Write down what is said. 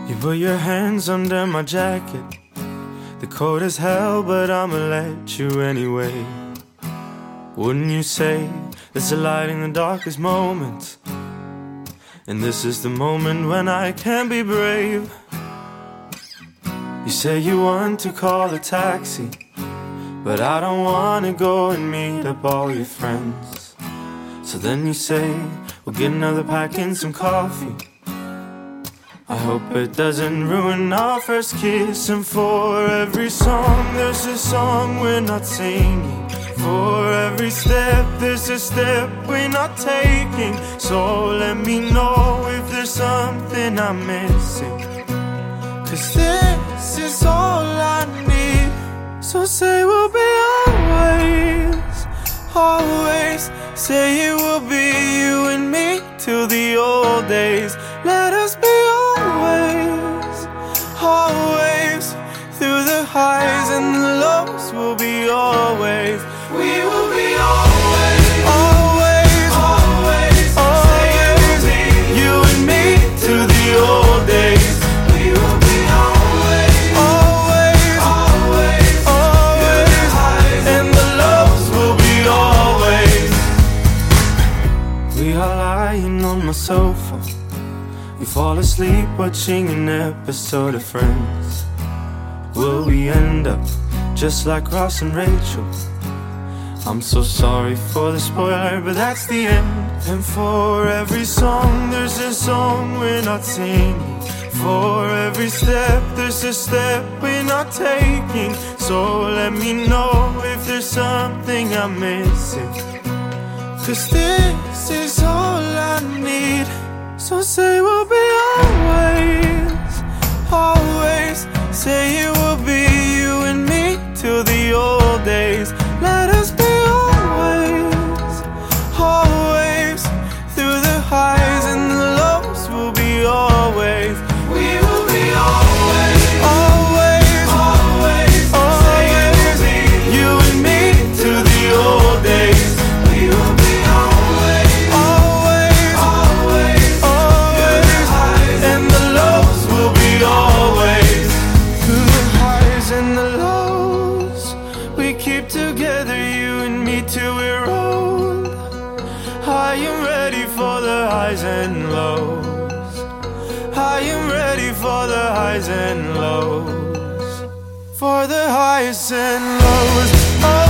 You put your hands under my jacket. The cold as hell, but I'ma let you anyway. Wouldn't you say there's a light in the darkest moments? And this is the moment when I can be brave. You say you want to call a taxi, but I don't wanna go and meet up all your friends. So then you say, we'll get another pack and some coffee. I hope it doesn't ruin our first kiss. And for every song, there's a song we're not singing. For every step, there's a step we're not taking. So let me know if there's something I'm missing, 'cause this is all I need. So say we'll be always, always. Say it will be you and me till the old days. Let us be always, always. Through the highs and the lows, we'll be always. We will be always, always, always, always. You and me till the old days. We will be always, always, always, always. And the lows will be always. We are lying on my sofa. We fall asleep watching an episode of Friends. Will we end up just like Ross and Rachel? I'm so sorry for the spoiler, but that's the end. And for every song, there's a song we're not singing. For every step, there's a step we're not taking. So let me know if there's something I'm missing, 'cause this is all I need. So say we'll be always, always. Say it will be you and me till the old days. Let us be always, always. Through the highs and the lows, we'll be always. We will be always, always, always, always. You and me till the old days. We will be always, always, always, always. And the lows will be always. Through the highs and the lows, we keep together, you and me till we're old. I am ready for the highs and lows. I am ready for the highs and lows. For the highs and lows. Oh.